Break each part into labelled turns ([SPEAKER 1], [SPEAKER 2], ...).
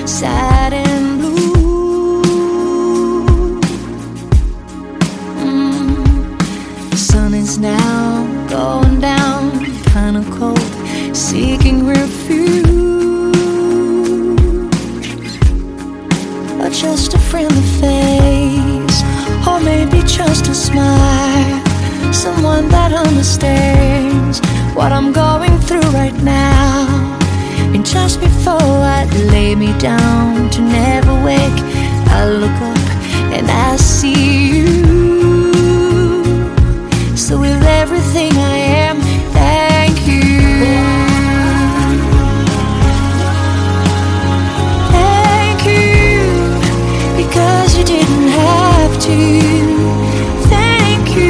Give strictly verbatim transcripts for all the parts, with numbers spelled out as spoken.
[SPEAKER 1] sad and blue. mm. The sun is now going down, kinda cold, seeking refuge, or just a friendly face, or maybe just a smile, someone that understands what I'm going through right now. And just before I lay me down to never wake, I look up and I see you. So with everything I am, thank you. Thank you, because you didn't have to. Thank you.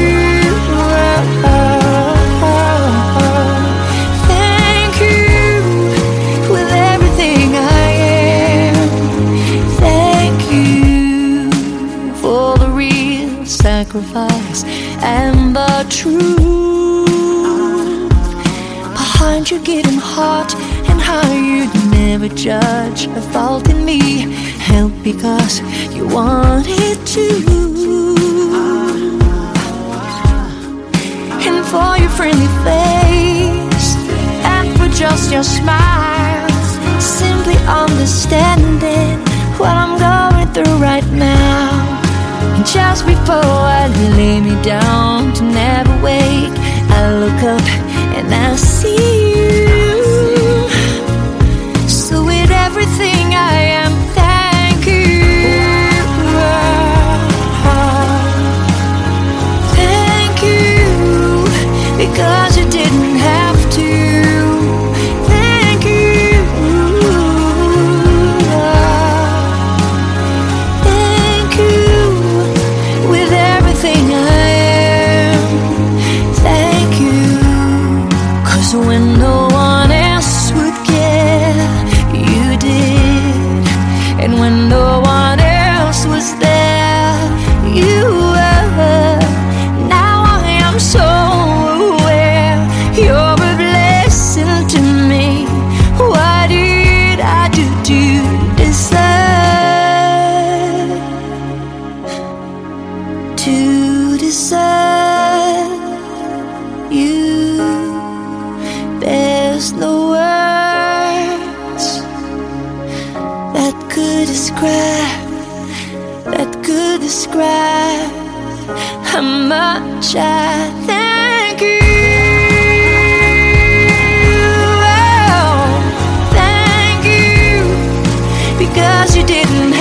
[SPEAKER 1] Thank you, with everything I am. Thank you for the real sacrifice and the truth behind your getting hot, and how you'd never judge a fault in me. Help because you wanted to, and for your friendly face, and for just your smiles, simply understanding what I'm going through right now. And just before I lay me down to never wake, I look up and I see you. So with everything I am, thank you. Thank you, because you didn't have to. Thank you. Thank you, with everything I am. Thank you, 'cause when no one else would care, you did. And when no one else was there, you were. Now I am so aware you're a blessing to me. What did I do to deserve, to deserve you? There's no words that could describe, that could describe how much I thank you. Oh, thank you, because you didn't